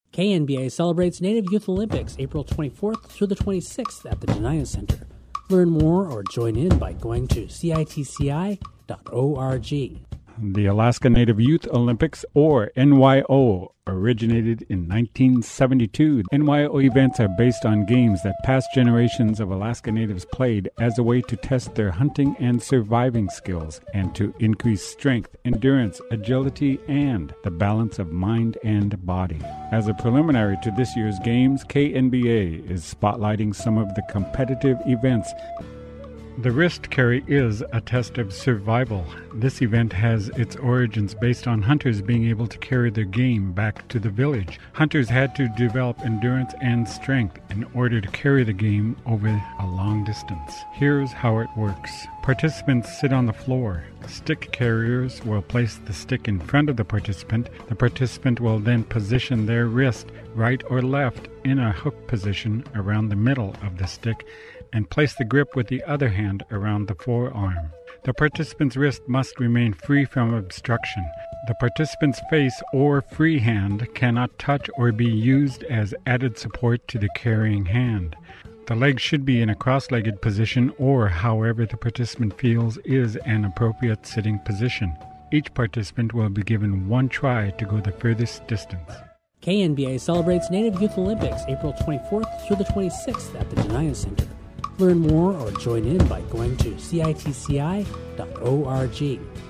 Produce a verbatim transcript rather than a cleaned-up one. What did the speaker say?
K N B A celebrates Native Youth Olympics April twenty-fourth through the twenty-sixth at the Dena'ina Center. Learn more or join in by going to C I T C I dot org. The Alaska Native Youth Olympics, or N Y O, originated in nineteen seventy-two. N Y O events are based on games that past generations of Alaska Natives played as a way to test their hunting and surviving skills and to increase strength, endurance, agility, and the balance of mind and body. As a preliminary to this year's games, K N B A is spotlighting some of the competitive events. The wrist carry is a test of survival. This event has its origins based on hunters being able to carry their game back to the village. Hunters had to develop endurance and strength in order to carry the game over a long distance. Here's how it works. Participants sit on the floor. Stick carriers will place the stick in front of the participant. The participant will then position their wrist right or left in a hook position around the middle of the stick and place the grip with the other hand around the forearm. The participant's wrist must remain free from obstruction. The participant's face or free hand cannot touch or be used as added support to the carrying hand. The legs should be in a cross-legged position or however the participant feels is an appropriate sitting position. Each participant will be given one try to go the furthest distance. K N B A celebrates Native Youth Olympics April twenty-fourth through the twenty-sixth at the Dena'ina Center. Learn more or join in by going to C I T C I dot org.